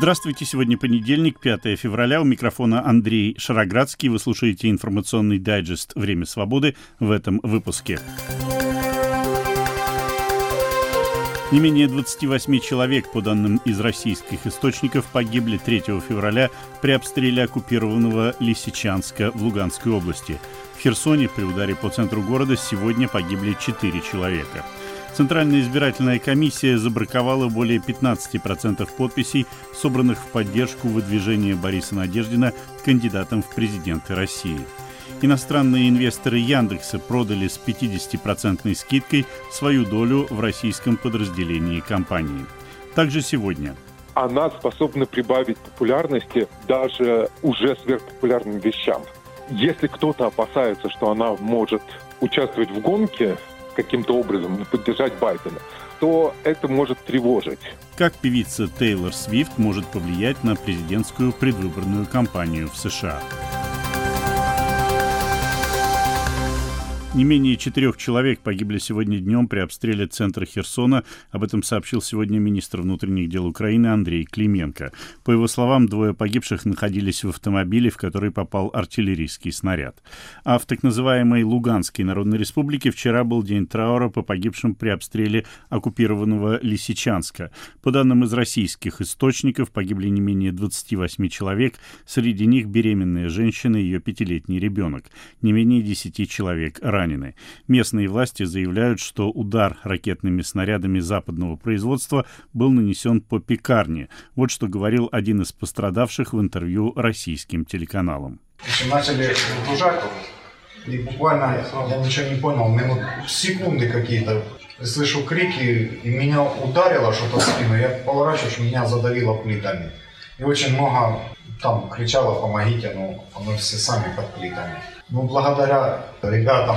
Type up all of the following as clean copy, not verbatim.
Здравствуйте, сегодня понедельник, 5 февраля, у микрофона Андрей Шароградский. Вы слушаете информационный дайджест «Время свободы» в этом выпуске. Не менее 28 человек, по данным из российских источников, погибли 3 февраля при обстреле оккупированного Лисичанска в Луганской области. В Херсоне при ударе по центру города сегодня погибли 4 человека. Центральная избирательная комиссия забраковала более 15% подписей, собранных в поддержку выдвижения Бориса Надеждина кандидатом в президенты России. Иностранные инвесторы Яндекса продали с 50% скидкой свою долю в российском подразделении компании. Также сегодня она способна прибавить популярности даже уже сверхпопулярным вещам. Если кто-то опасается, что она может участвовать в гонке каким-то образом, поддержать Байдена, то это может тревожить. Как певица Тейлор Свифт может повлиять на президентскую предвыборную кампанию в США? Не менее 4 человек погибли сегодня днем при обстреле центра Херсона. Об этом сообщил сегодня министр внутренних дел Украины Андрей Клименко. По его словам, 2 погибших находились в автомобиле, в который попал артиллерийский снаряд. А в так называемой Луганской Народной Республике вчера был день траура по погибшим при обстреле оккупированного Лисичанска. По данным из российских источников, погибли не менее 28 человек. Среди них беременная женщина и ее 5-летний ребенок. Не менее 10 человек ранены. Местные власти заявляют, что удар ракетными снарядами западного производства был нанесен по пекарне. Вот что говорил один из пострадавших в интервью российским телеканалам. Начали окружать, и буквально я ничего не понял, минут секунды какие-то. Слышу крики, и меня ударило что-то в спину. Я поворачиваюсь, меня задавило плитами. И очень много там кричало: помогите, но мы все сами под плитами. Ну, благодаря ребятам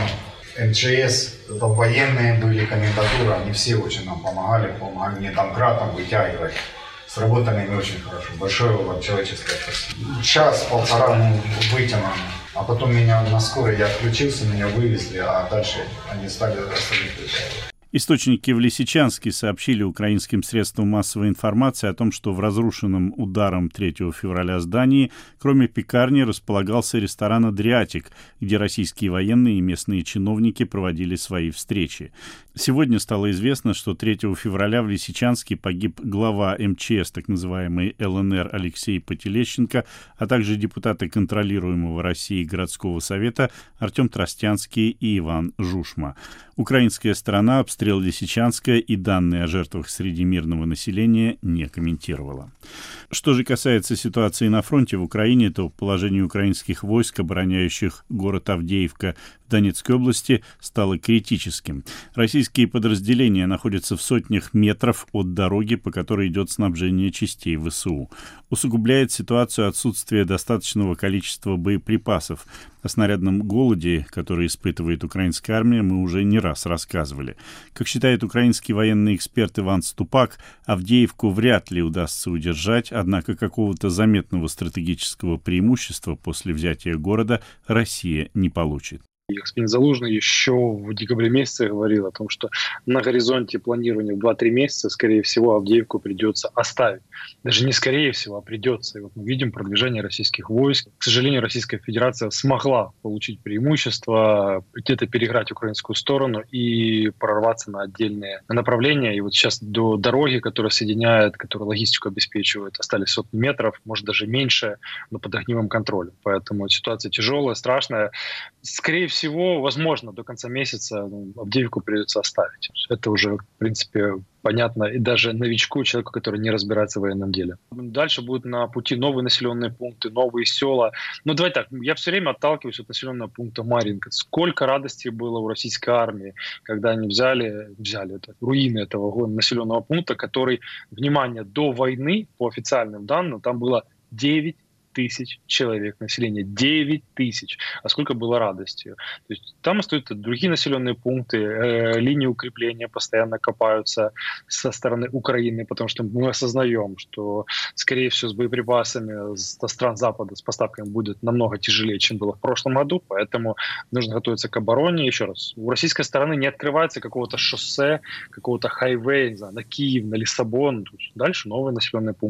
МЧС, это военные были, комендатура, они все очень нам помогали мне домкратом вытягивать. Сработали мы очень хорошо. Большое вам человеческое спасибо. Час-полтора мы вытянули, а потом меня на скорой, я отключился, меня вывезли, а дальше они стали остальных вытягивать. Источники в Лисичанске сообщили украинским средствам массовой информации о том, что в разрушенном ударом 3 февраля здании, кроме пекарни, располагался ресторан «Адриатик», где российские военные и местные чиновники проводили свои встречи. Сегодня стало известно, что 3 февраля в Лисичанске погиб глава МЧС, так называемый ЛНР, Алексей Потелещенко, а также депутаты контролируемого Россией городского совета Артем Тростянский и Иван Жушма. Украинская сторона обстрел Лисичанска и данные о жертвах среди мирного населения не комментировала. Что же касается ситуации на фронте в Украине, то положение украинских войск, обороняющих город Авдеевка в Донецкой области, стало критическим. Российские подразделения находятся в сотнях метров от дороги, по которой идет снабжение частей ВСУ. Усугубляет ситуацию отсутствие достаточного количества боеприпасов. О снарядном голоде, который испытывает украинская армия, мы уже не раз рассказывали. Как считает украинский военный эксперт Иван Ступак, Авдеевку вряд ли удастся удержать, однако какого-то заметного стратегического преимущества после взятия города Россия не получит. Господин Залужный еще в декабре месяце говорил о том, что на горизонте планирования в 2-3 месяца, скорее всего, Авдеевку придется оставить. Даже не скорее всего, а придется. И вот мы видим продвижение российских войск. К сожалению, Российская Федерация смогла получить преимущество, где-то переиграть украинскую сторону и прорваться на отдельные направления. И вот сейчас до дороги, которая соединяет, которая логистику обеспечивает, остались сотни метров, может даже меньше, но под огневым контролем. Поэтому ситуация тяжелая, страшная. Скорее всего, возможно, до конца месяца Авдеевку придется оставить. Это уже, в принципе, понятно и даже новичку, человеку, который не разбирается в военном деле. Дальше будут на пути новые населенные пункты, новые села. Но давайте так, я все время отталкиваюсь от населенного пункта Марьинка. Сколько радости было у российской армии, когда они взяли это, руины этого населенного пункта, который, внимание, до войны, по официальным данным, там было 9 тысяч человек населения, 9 тысяч. А сколько было радости. То есть там остаются другие населенные пункты, линии укрепления постоянно копаются со стороны Украины, потому что мы осознаем, что, скорее всего, с боеприпасами со стран Запада, с поставками будет намного тяжелее, чем было в прошлом году, поэтому нужно готовиться к обороне. Еще раз, у российской стороны не открывается какого-то шоссе, какого-то хайвея, не знаю, на Киев, на Лиссабон, дальше новые населенные пункты.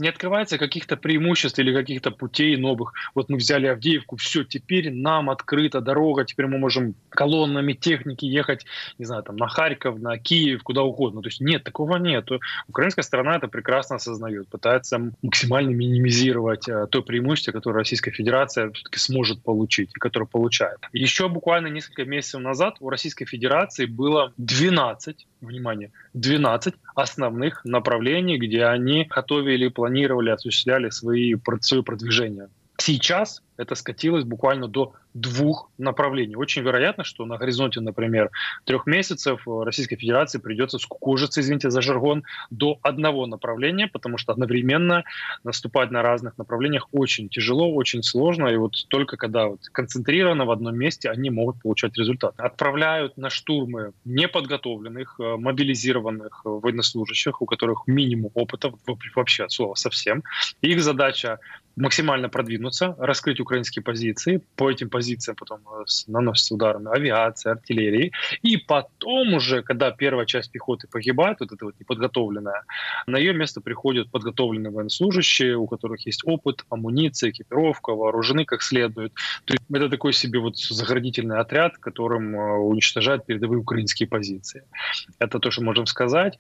не открывается каких-то преимуществ или каких-то путей новых. Вот мы взяли Авдеевку, все, теперь нам открыта дорога, теперь мы можем колоннами техники ехать, не знаю, там, на Харьков, на Киев, куда угодно. То есть нет, такого нет. Украинская сторона это прекрасно осознает, пытается максимально минимизировать то преимущество, которое Российская Федерация все-таки сможет получить и которое получает. Еще буквально несколько месяцев назад у Российской Федерации было 12 основных направлений, где они готовили, планировали, осуществляли свое продвижение. Сейчас это скатилось буквально до 2 направлений. Очень вероятно, что на горизонте, например, 3 месяцев Российской Федерации придется скукожиться, извините за жаргон, до 1 направления, потому что одновременно наступать на разных направлениях очень тяжело, очень сложно, и вот только когда концентрировано в одном месте, они могут получать результат. Отправляют на штурмы неподготовленных, мобилизированных военнослужащих, у которых минимум опыта, вообще от слова совсем. Их задача максимально продвинуться, раскрыть украинские позиции. По этим позициям потом наносятся ударами авиации, артиллерии. И потом уже, когда первая часть пехоты погибает, вот эта вот неподготовленная, на ее место приходят подготовленные военнослужащие, у которых есть опыт, амуниция, экипировка, вооружены как следует. То есть это такой себе вот заградительный отряд, которым уничтожают передовые украинские позиции. Это то, что можем сказать.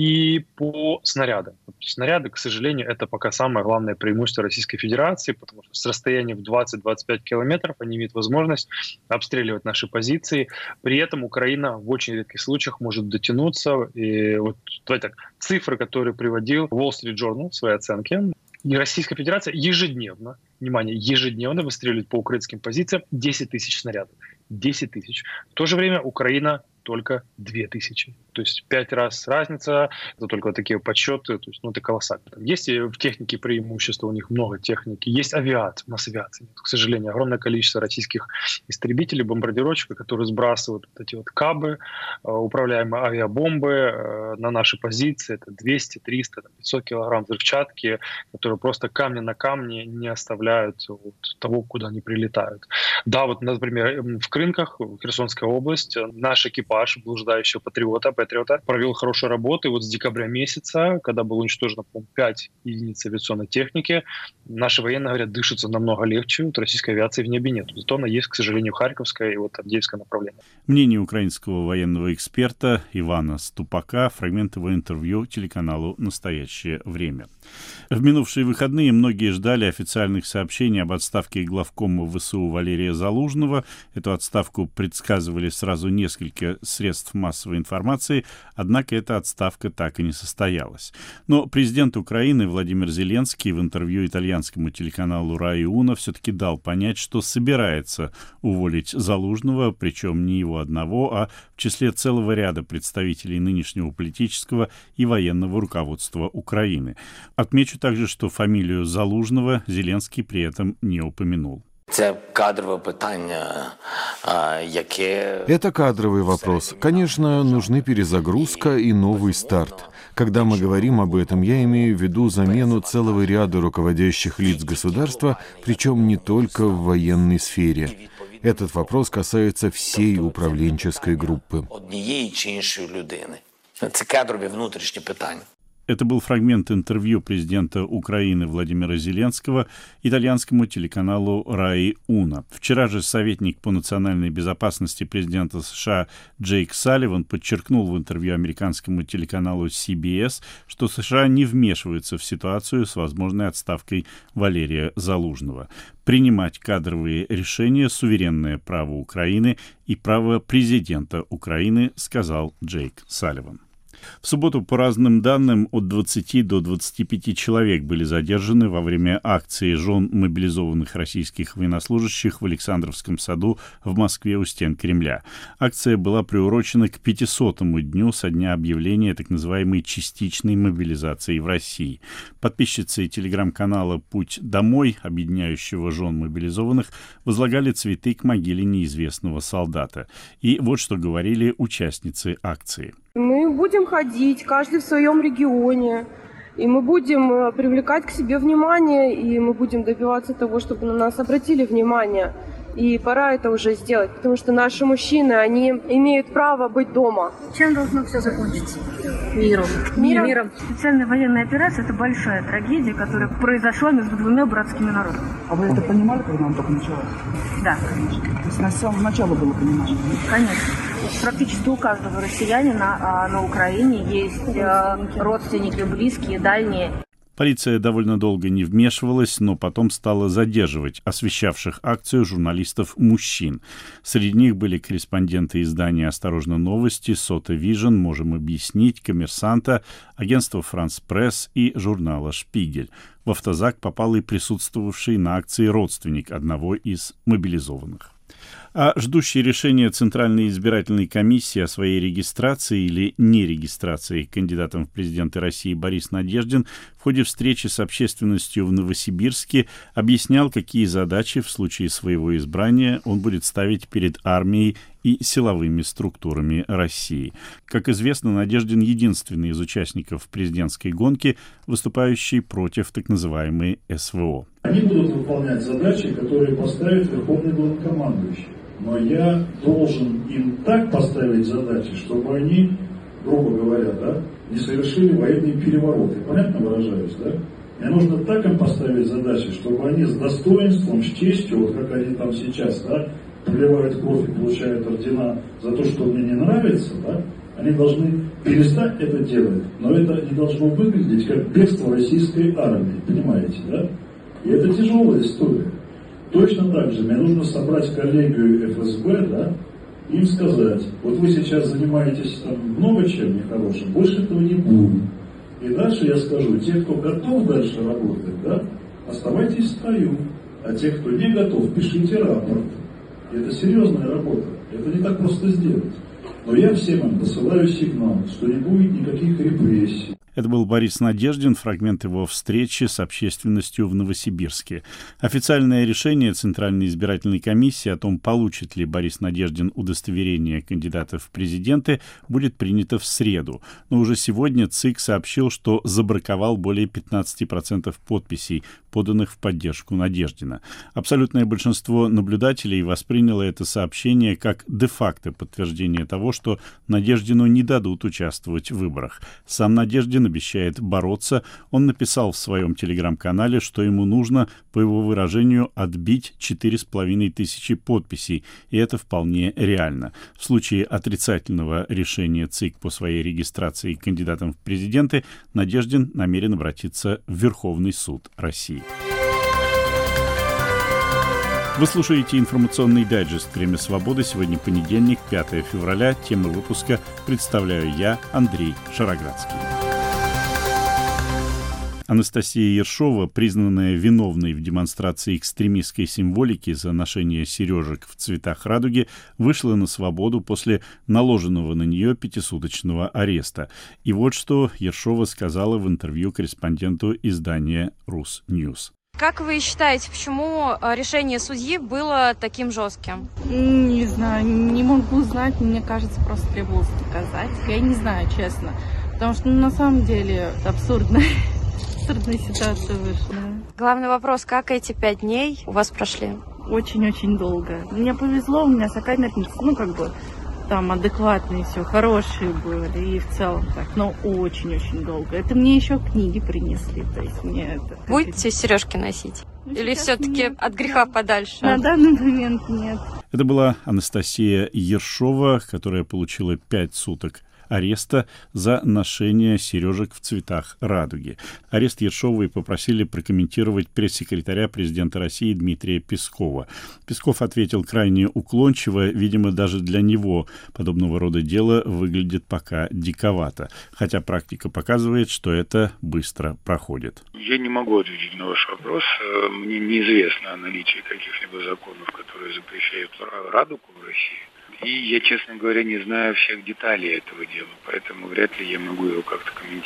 И по снарядам. Снаряды, к сожалению, это пока самое главное преимущество Российской Федерации, потому что с расстояния в 20-25 километров они имеют возможность обстреливать наши позиции. При этом Украина в очень редких случаях может дотянуться. И вот давайте так, цифры, которые приводил Wall Street Journal в своей оценке, и Российская Федерация ежедневно, внимание, ежедневно выстреливает по украинским позициям 10 тысяч снарядов. 10 тысяч. В то же время Украина только 2000. То есть 5 раз разница, это только вот такие подсчеты, то есть, это колоссально. Есть и в технике преимущества, у них много техники, есть авиация, у нас авиации нет. К сожалению, огромное количество российских истребителей, бомбардировщиков, которые сбрасывают вот эти вот кабы, управляемые авиабомбы на наши позиции, это 200, 300, 500 килограмм взрывчатки, которые просто камня на камне не оставляют того, куда они прилетают. Да, вот, например, в Крынках, Херсонская область, наш экипаж блуждающего патриота провел хорошую работу. И вот с декабря месяца, когда было уничтожено, по-моему, 5 единиц авиационной техники, наши военные говорят, дышится намного легче. Вот российской авиации в небе нет. Зато она есть, к сожалению, Харьковское и Авдеевское направление. Мнение украинского военного эксперта Ивана Ступака, фрагмент его интервью телеканалу «Настоящее время». В минувшие выходные многие ждали официальных сообщений об отставке главкома ВСУ Валерия Залужного. Эту отставку предсказывали сразу несколько средств массовой информации, однако эта отставка так и не состоялась. Но президент Украины Владимир Зеленский в интервью итальянскому телеканалу «Раи Уна» все-таки дал понять, что собирается уволить Залужного, причем не его одного, а в числе целого ряда представителей нынешнего политического и военного руководства Украины. Отмечу также, что фамилию Залужного Зеленский при этом не упомянул. Это кадровый вопрос. Конечно, нужны перезагрузка и новый старт. Когда мы говорим об этом, я имею в виду замену целого ряда руководящих лиц государства, причем не только в военной сфере. Этот вопрос касается всей управленческой группы. Это кадровые внутренние питания. Это был фрагмент интервью президента Украины Владимира Зеленского итальянскому телеканалу «Раи Уна». Вчера же советник по национальной безопасности президента США Джейк Салливан подчеркнул в интервью американскому телеканалу CBS, что США не вмешиваются в ситуацию с возможной отставкой Валерия Залужного. Принимать кадровые решения – суверенное право Украины и право президента Украины, сказал Джейк Салливан. В субботу, по разным данным, от 20 до 25 человек были задержаны во время акции жен мобилизованных российских военнослужащих в Александровском саду в Москве у стен Кремля. Акция была приурочена к 500-му дню со дня объявления так называемой частичной мобилизации в России. Подписчицы телеграм-канала «Путь домой», объединяющего жен мобилизованных, возлагали цветы к могиле неизвестного солдата. И вот что говорили участницы акции. Мы будем ходить, каждый в своем регионе, и мы будем привлекать к себе внимание, и мы будем добиваться того, чтобы на нас обратили внимание. И пора это уже сделать, потому что наши мужчины, они имеют право быть дома. Чем должно все закончиться? Миром. Миром. Специальная военная операция – это большая трагедия, которая произошла между двумя братскими народами. А вы это понимали, когда она только началась? Да, конечно. То есть с самого начала было понимание? Конечно. Практически у каждого россиянина на Украине есть родственники, близкие, дальние. Полиция довольно долго не вмешивалась, но потом стала задерживать освещавших акцию журналистов-мужчин. Среди них были корреспонденты издания «Осторожно, новости», «Сота Вижн», «Можем объяснить», «Коммерсанта», агентства «Франс Пресс» и журнала «Шпигель». В автозак попал и присутствовавший на акции родственник одного из мобилизованных. А ждущий решения Центральной избирательной комиссии о своей регистрации или нерегистрации кандидатом в президенты России Борис Надеждин в ходе встречи с общественностью в Новосибирске объяснял, какие задачи в случае своего избрания он будет ставить перед армией и силовыми структурами России. Как известно, Надеждин единственный из участников президентской гонки, выступающий против так называемой СВО. Они будут выполнять задачи, которые поставит Верховный Главнокомандующий. Но я должен им так поставить задачи, чтобы они, грубо говоря, не совершили военные перевороты. Понятно выражаюсь, да? Мне нужно так им поставить задачи, чтобы они с достоинством, с честью, вот как они там сейчас, проливают кровь и получают ордена за то, что мне не нравится, они должны перестать это делать, но это не должно выглядеть как бегство российской армии, понимаете, да? И это тяжелая история. Точно так же мне нужно собрать коллегию ФСБ, им сказать, вот вы сейчас занимаетесь много чем нехорошим, больше этого не будет. И дальше я скажу, те, кто готов дальше работать, оставайтесь в строю, а те, кто не готов, пишите рапорт. И это серьезная работа, это не так просто сделать. Но я всем им посылаю сигнал, что не будет никаких репрессий. Это был Борис Надеждин, фрагмент его встречи с общественностью в Новосибирске. Официальное решение Центральной избирательной комиссии о том, получит ли Борис Надеждин удостоверение кандидата в президенты, будет принято в среду. Но уже сегодня ЦИК сообщил, что забраковал более 15% подписей, поданных в поддержку Надеждина. Абсолютное большинство наблюдателей восприняло это сообщение как де-факто подтверждение того, что Надеждину не дадут участвовать в выборах. Сам Надеждин обещает бороться. Он написал в своем телеграм-канале, что ему нужно, по его выражению, отбить 4500 подписей, и это вполне реально. В случае отрицательного решения ЦИК по своей регистрации кандидатом в президенты, Надеждин намерен обратиться в Верховный суд России. Вы слушаете информационный дайджест «Время свободы». Сегодня понедельник, 5 февраля. Тему выпуска представляю я, Андрей Шароградский. Анастасия Ершова, признанная виновной в демонстрации экстремистской символики за ношение сережек в цветах радуги, вышла на свободу после наложенного на нее 5-суточного ареста. И вот что Ершова сказала в интервью корреспонденту издания «Русньюз». Как вы считаете, почему решение судьи было таким жестким? Не знаю, не могу знать, мне кажется, просто требовалось доказать. Я не знаю, честно, потому что на самом деле это абсурдная ситуация вышла. Главный вопрос, как эти 5 дней у вас прошли? Очень-очень долго. Мне повезло, у меня сокамерницы, там адекватные все, хорошие были, и в целом так, но очень-очень долго. Это мне еще книги принесли, то есть мне это... Будете сережки носить? Или все-таки от греха подальше? На данный момент нет. Это была Анастасия Ершова, которая получила 5 суток ареста за ношение сережек в цветах радуги. Арест Ершовой попросили прокомментировать пресс-секретаря президента России Дмитрия Пескова. Песков ответил крайне уклончиво, видимо, даже для него подобного рода дело выглядит пока диковато, хотя практика показывает, что это быстро проходит. Я не могу ответить на ваш вопрос. Мне неизвестно о наличии каких-либо законов, которые запрещают радугу в России. И я, честно говоря, не знаю всех деталей этого дела, поэтому вряд ли я могу его как-то комментировать.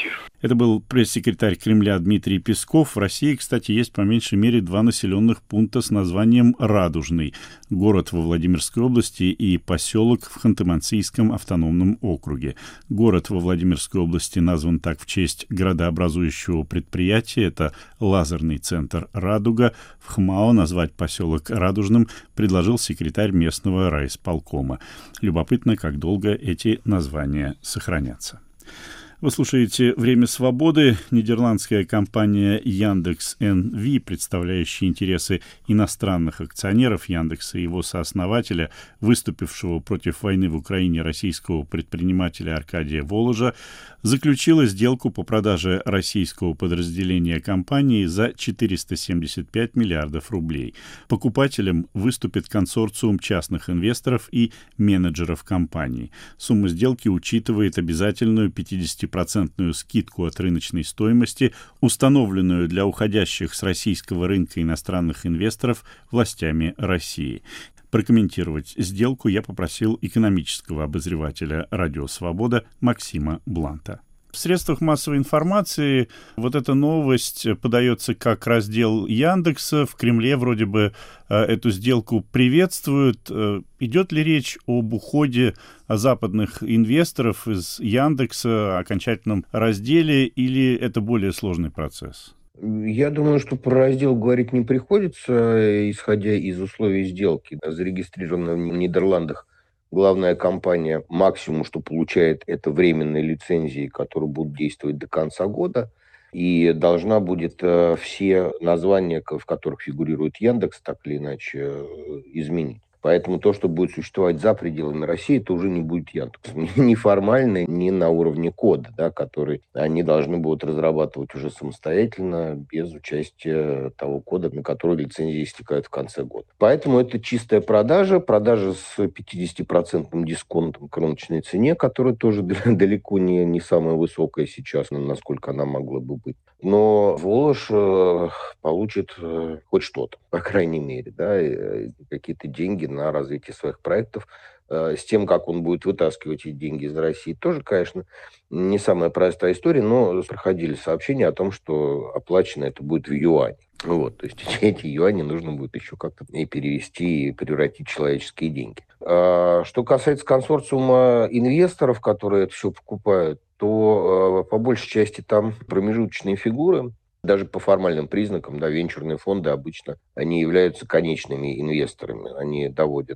Это был пресс-секретарь Кремля Дмитрий Песков. В России, кстати, есть по меньшей мере 2 населенных пункта с названием Радужный. Город во Владимирской области и поселок в Ханты-Мансийском автономном округе. Город во Владимирской области назван так в честь градообразующего предприятия. Это лазерный центр «Радуга». В ХМАО назвать поселок Радужным предложил секретарь местного райисполкома. Любопытно, как долго эти названия сохранятся. Вы слушаете «Время свободы». Нидерландская компания Яндекс.НВ, представляющая интересы иностранных акционеров Яндекса и его сооснователя, выступившего против войны в Украине российского предпринимателя Аркадия Воложа, заключила сделку по продаже российского подразделения компании за 475 миллиардов рублей. Покупателем выступит консорциум частных инвесторов и менеджеров компании. Сумма сделки учитывает обязательную 50% скидку от рыночной стоимости, установленную для уходящих с российского рынка иностранных инвесторов властями России. Прокомментировать сделку я попросил экономического обозревателя «Радио Свобода» Максима Бланта. В средствах массовой информации вот эта новость подается как раздел Яндекса. В Кремле вроде бы эту сделку приветствуют. Идет ли речь об уходе западных инвесторов из Яндекса, окончательном разделе, или это более сложный процесс? Я думаю, что про раздел говорить не приходится, исходя из условий сделки. Зарегистрированная в Нидерландах главная компания максимум, что получает, это временные лицензии, которые будут действовать до конца года. И должна будет все названия, в которых фигурирует Яндекс, так или иначе изменить. Поэтому то, что будет существовать за пределами России, это уже не будет Яндекс. Ни формально, ни на уровне кода, да, который они должны будут разрабатывать уже самостоятельно, без участия того кода, на который лицензии истекают в конце года. Поэтому это чистая продажа с 50% дисконтом к рыночной цене, которая тоже далеко не самая высокая сейчас, насколько она могла бы быть. Но Волож получит хоть что-то, по крайней мере, да, какие-то деньги на развитие своих проектов. С тем, как он будет вытаскивать эти деньги из России, тоже, конечно, не самая простая история, но проходили сообщения о том, что оплачено это будет в юане. Вот, то есть эти юани нужно будет еще как-то и перевести, и превратить в человеческие деньги. Что касается консорциума инвесторов, которые это все покупают, то по большей части там промежуточные фигуры. Даже по формальным признакам, да, венчурные фонды обычно, они являются конечными инвесторами. Они доводят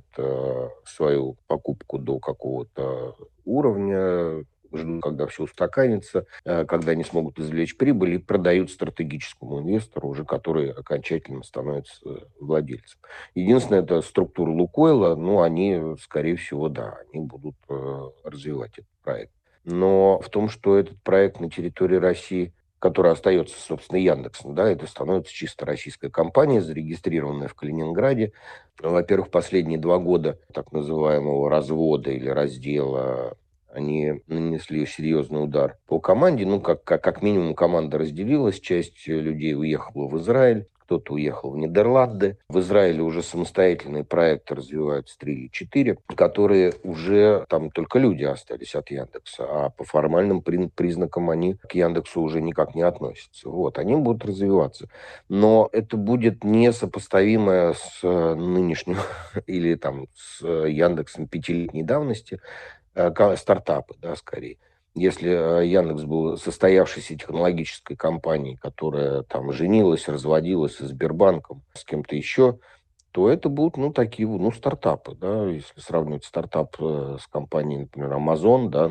свою покупку до какого-то уровня, ждут, когда все устаканится, когда они смогут извлечь прибыль, и продают стратегическому инвестору, уже который окончательно становится владельцем. Единственное, это структура Лукойла, ну, они, скорее всего, да, они будут развивать этот проект. Но в том, что этот проект на территории России, который остается, собственно, Яндексом, да, это становится чисто российская компания, зарегистрированная в Калининграде. Во-первых, последние 2 года так называемого развода или раздела они нанесли серьезный удар по команде. Ну, как минимум, команда разделилась, часть людей уехала в Израиль, кто-то уехал в Нидерланды. В Израиле уже самостоятельные проекты развиваются 3 или 4, которые уже там только люди остались от Яндекса, а по формальным признакам они к Яндексу уже никак не относятся. Вот, они будут развиваться. Но это будет несопоставимое с нынешним или там с Яндексом 5-летней давности стартапы, да, скорее. Если Яндекс был состоявшейся технологической компанией, которая там женилась, разводилась со Сбербанком, с кем-то еще, то это будут, такие, стартапы, да, если сравнивать стартап с компанией, например, Amazon, да,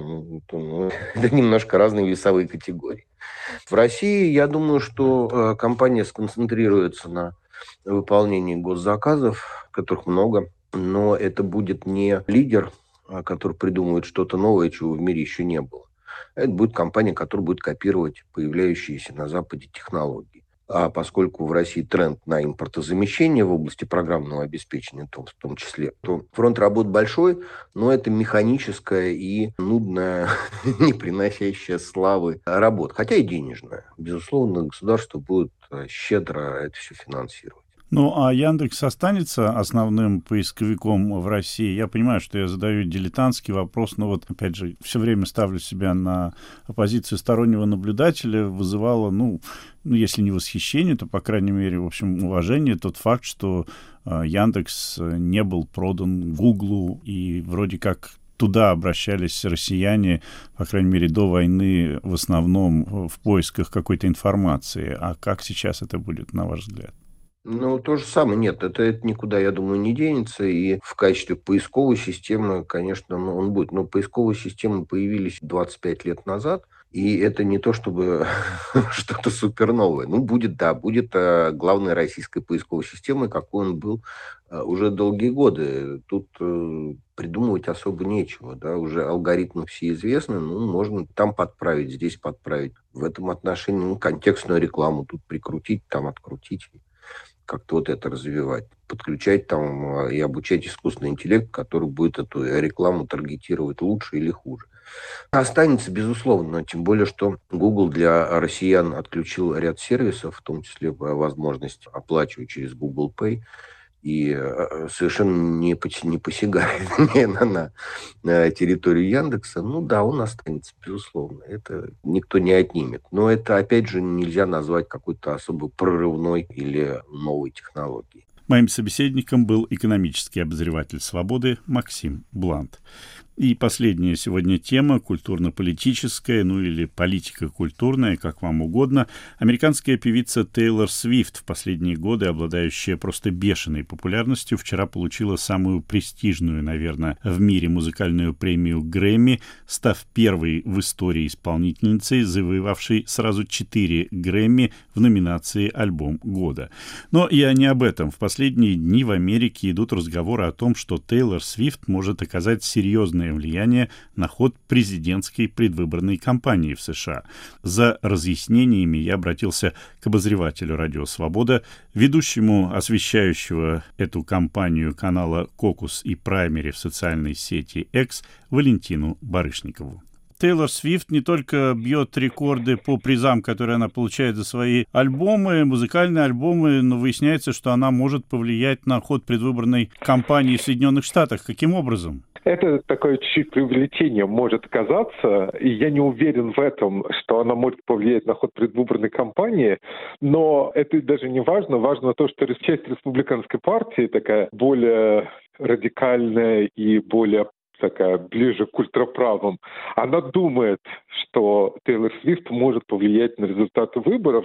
это немножко разные весовые категории. В России, я думаю, что компания сконцентрируется на выполнении госзаказов, которых много, но это будет не лидер, который придумывает что-то новое, чего в мире еще не было. Это будет компания, которая будет копировать появляющиеся на Западе технологии. А поскольку в России тренд на импортозамещение в области программного обеспечения, в том числе, то фронт работ большой, но это механическая и нудная, не приносящая славы работа, хотя и денежная. Безусловно, государство будет щедро это все финансировать. Ну, а Яндекс останется основным поисковиком в России? Я понимаю, что я задаю дилетантский вопрос, но вот, опять же, все время ставлю себя на позицию стороннего наблюдателя, вызывало, если не восхищение, то, по крайней мере, в общем, уважение тот факт, что Яндекс не был продан Гуглу, и вроде как туда обращались россияне, по крайней мере, до войны, в основном в поисках какой-то информации. А как сейчас это будет, на ваш взгляд? То же самое. Нет, это никуда, я думаю, не денется. И в качестве поисковой системы, конечно, он будет. Но поисковые системы появились 25 лет назад. И это не то, чтобы что-то суперновое. Будет главной российской поисковой системой, какой он был уже долгие годы. Тут придумывать особо нечего. Да? Уже алгоритмы все известны, можно там подправить, здесь подправить. В этом отношении контекстную рекламу тут прикрутить, там открутить. Как-то это развивать, подключать там и обучать искусственный интеллект, который будет эту рекламу таргетировать лучше или хуже. Останется, безусловно, тем более, что Google для россиян отключил ряд сервисов, в том числе возможность оплачивать через Google Pay, и совершенно не посягает на территорию Яндекса. Он останется, безусловно. Это никто не отнимет. Но это, опять же, нельзя назвать какой-то особо прорывной или новой технологией. Моим собеседником был экономический обозреватель «Свободы» Максим Блант. И последняя сегодня тема, культурно-политическая, или политико-культурная, как вам угодно. Американская певица Тейлор Свифт, в последние годы обладающая просто бешеной популярностью, вчера получила самую престижную, наверное, в мире музыкальную премию Грэмми, став первой в истории исполнительницей, завоевавшей сразу 4 Грэмми в номинации «Альбом года». Но я не об этом. В последние дни в Америке идут разговоры о том, что Тейлор Свифт может оказать серьезное влияние на ход президентской предвыборной кампании в США. За разъяснениями я обратился к обозревателю «Радио Свобода», ведущему освещающего эту кампанию канала «Кокус» и «Праймери» в социальной сети X Валентину Барышникову. Тейлор Свифт не только бьет рекорды по призам, которые она получает за свои альбомы, музыкальные альбомы, но выясняется, что она может повлиять на ход предвыборной кампании в Соединенных Штатах. Каким образом? Это такое чуть-чуть преувеличение может оказаться, и я не уверен в этом, что она может повлиять на ход предвыборной кампании, но это даже не важно. Важно то, что часть республиканской партии такая более радикальная и более такая ближе к ультраправым, она думает, что Тейлор Свифт может повлиять на результаты выборов,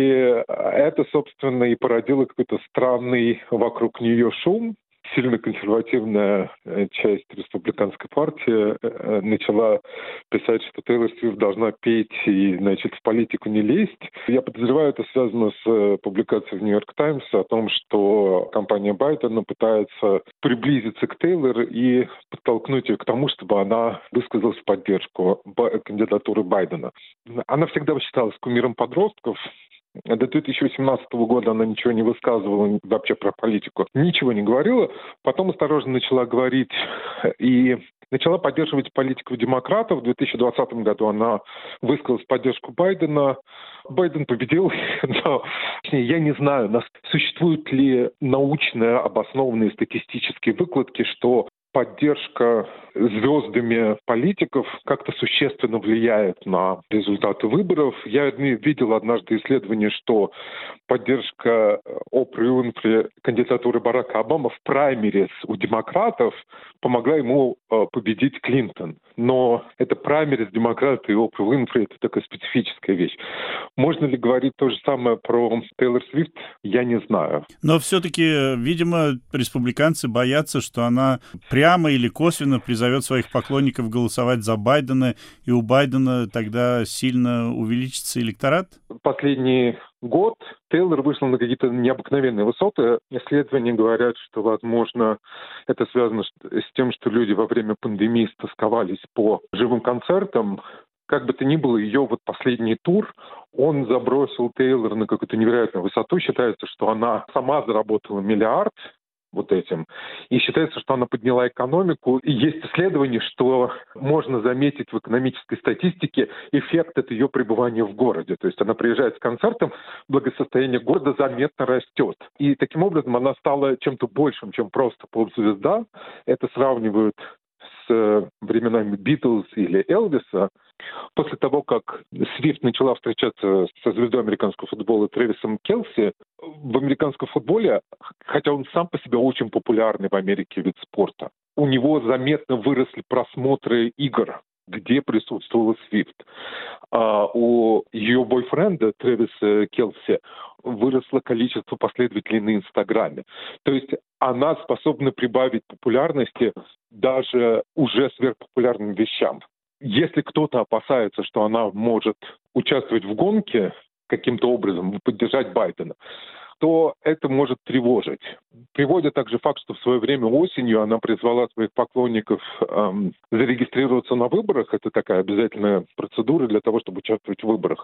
и это, собственно, и породило какой-то странный вокруг нее шум. Сильно консервативная часть республиканской партии начала писать, что Тейлор Свифт должна петь и, в политику не лезть. Я подозреваю, это связано с публикацией в «Нью-Йорк Таймс» о том, что компания Байдена пытается приблизиться к Тейлор и подтолкнуть ее к тому, чтобы она высказалась в поддержку кандидатуры Байдена. Она всегда считалась кумиром подростков. До 2018 года она ничего не высказывала вообще про политику, ничего не говорила. Потом осторожно начала говорить и начала поддерживать политику демократов. В 2020 году она высказалась в поддержку Байдена. Байден победил, но я не знаю, существуют ли научно обоснованные статистические выкладки, что поддержка звездами политиков как-то существенно влияет на результаты выборов. Я видел однажды исследование, что поддержка Опры Уинфри кандидатуры Барака Обамы в праймерис у демократов помогла ему победить Клинтон. Но это праймерис демократы и Опры Уинфри — это такая специфическая вещь. Можно ли говорить то же самое про Тейлор Свифт? Я не знаю. Но все-таки, видимо, республиканцы боятся, что она прямо или косвенно призовет своих поклонников голосовать за Байдена, и у Байдена тогда сильно увеличится электорат? Последний год Тейлор вышла на какие-то необыкновенные высоты. Исследования говорят, что, возможно, это связано с тем, что люди во время пандемии стосковались по живым концертам. Как бы то ни было, ее последний тур, он забросил Тейлор на какую-то невероятную высоту. Считается, что она сама заработала $1 миллиард вот этим. И считается, что она подняла экономику. И есть исследование, что можно заметить в экономической статистике эффект от ее пребывания в городе. То есть она приезжает с концертом, благосостояние города заметно растет. И таким образом она стала чем-то большим, чем просто поп-звезда. Это сравнивают с временами Битлз или Элвиса. После того, как Свифт начала встречаться со звездой американского футбола Трэвисом Келси, в американском футболе, хотя он сам по себе очень популярный в Америке вид спорта, у него заметно выросли просмотры игр, где присутствовала Свифт. А у ее бойфренда Трэвиса Келси выросло количество последователей на Инстаграме. То есть она способна прибавить популярности даже уже сверхпопулярным вещам. Если кто-то опасается, что она может участвовать в гонке каким-то образом, поддержать Байдена, то это может тревожить. Приводит также факт, что в свое время осенью она призвала своих поклонников зарегистрироваться на выборах. Это такая обязательная процедура для того, чтобы участвовать в выборах.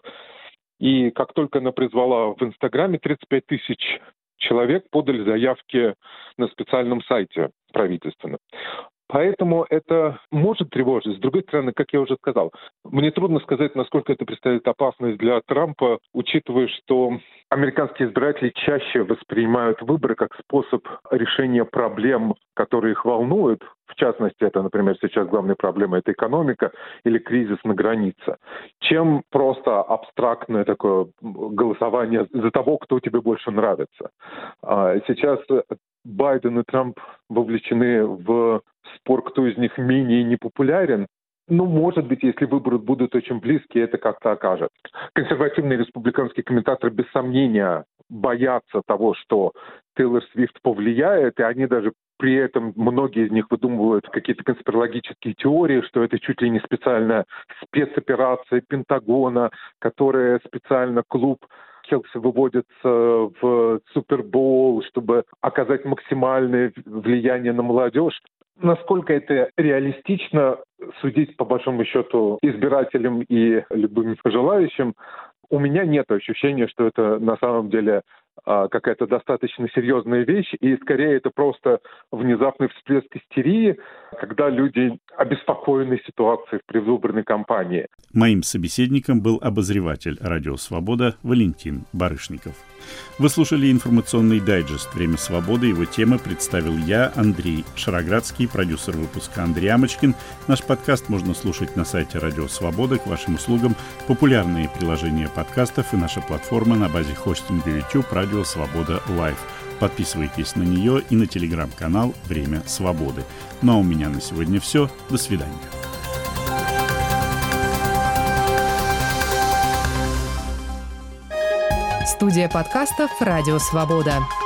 И как только она призвала в Инстаграме, 35 тысяч человек подали заявки на специальном сайте правительственном. Поэтому это может тревожить. С другой стороны, как я уже сказал, мне трудно сказать, насколько это представляет опасность для Трампа, учитывая, что американские избиратели чаще воспринимают выборы как способ решения проблем, которые их волнуют. В частности, это, например, сейчас главная проблема – это экономика или кризис на границе, чем просто абстрактное такое голосование за того, кто тебе больше нравится. Сейчас Байден и Трамп вовлечены в спор, кто из них менее непопулярен. Ну, может быть, если выборы будут очень близкие, это как-то окажет. Консервативные республиканские комментаторы без сомнения боятся того, что Тейлор Свифт повлияет, и они даже при этом, многие из них выдумывают какие-то конспирологические теории, что это чуть ли не специальная спецоперация Пентагона, которая специально клуб Келси выводится в Супербоул, чтобы оказать максимальное влияние на молодежь. Насколько это реалистично, судить по большому счету избирателям и любым желающим, у меня нет ощущения, что это на самом деле какая-то достаточно серьезная вещь, и скорее это просто внезапный всплеск истерии, когда люди обеспокоены ситуацией в предвыборной кампании. Моим собеседником был обозреватель «Радио Свобода» Валентин Барышников. Вы слушали информационный дайджест «Время свободы». Его темы представил я, Андрей Шароградский, продюсер выпуска Андрей Амочкин. Наш подкаст можно слушать на сайте «Радио Свобода». К вашим услугам популярные приложения подкастов и наша платформа на базе хостинга YouTube «Радио Свобода Лайв». Подписывайтесь на нее и на телеграм-канал «Время свободы». Ну а у меня на сегодня все. До свидания. Студия подкастов «Радио Свобода».